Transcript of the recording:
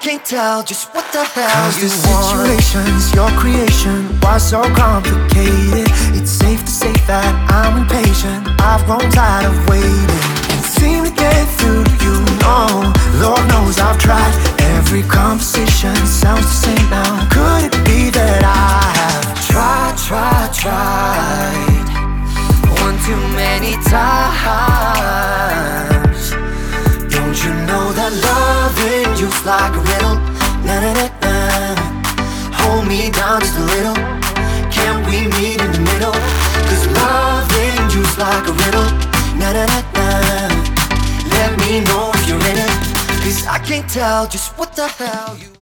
can't tell just what the hell 'Cause you the want. situations, your creation was so complicated. It's safe to say that I'm impatient. I've grown tired of waiting. Can't seem to get through to you, no. Lord knows I've tried. Every conversation sounds the same now. Could it be that I have tried one too many times? Don't you know that loving you's like a riddle? Na-na-na-na. Hold me down just a little. Can we meet in the middle? 'Cause loving you's like a riddle. Na-na-na-na. Let me know if you're in it. 'Cause I can't tell just what the hell you